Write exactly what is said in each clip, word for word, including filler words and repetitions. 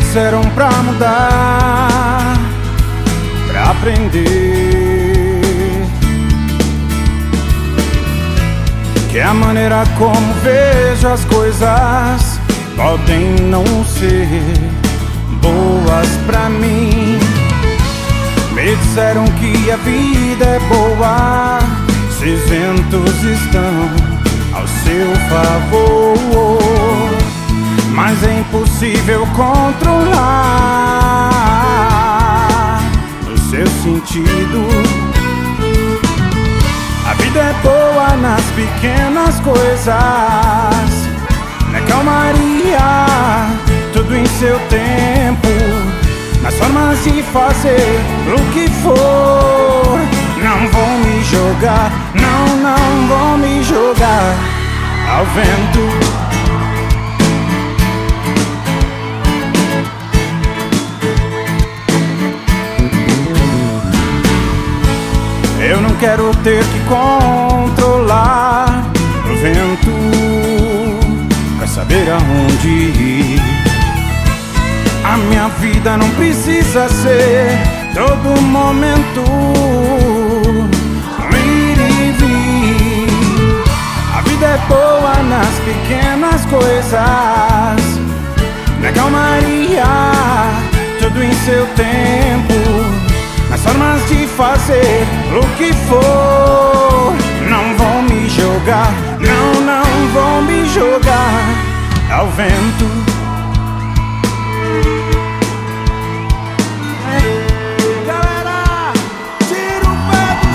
disseram pra mudar, pra aprender, que a maneira como vejo as coisas podem não ser boas pra mim. Me disseram que a vida é boa se os ventos estão ao seu favor, mas é impossível controlar o seu sentido. A vida é boa nas pequenas coisas, na calmaria, tudo em seu tempo, nas formas de fazer o que for. Não vou me jogar, não, não vou me jogar ao vento. Eu não quero ter que controlar o vento pra saber aonde ir. A minha vida não precisa ser todo momento ir e vir. A vida é boa nas pequenas coisas, na calmaria, tudo em seu tempo, nas formas de fazer o que for. Não vou me jogar, não, não vou me jogar ao vento. Galera, tira o pé do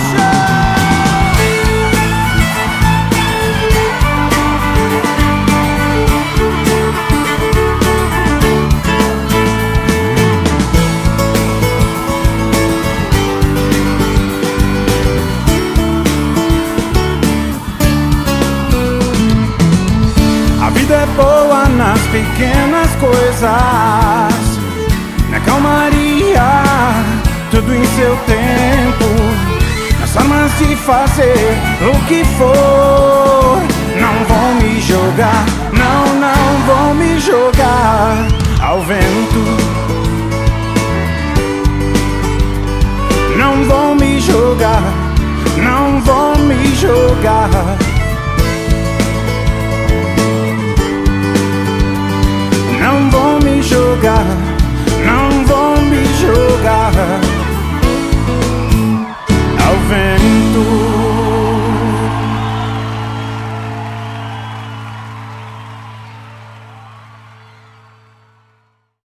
A vida é boa nas pequenas coisas, na calmaria, tudo em seu tempo, nas formas de fazer o que for. Não vou me jogar, não, não vou me jogar ao vento. Não vou me jogar, não vou me jogar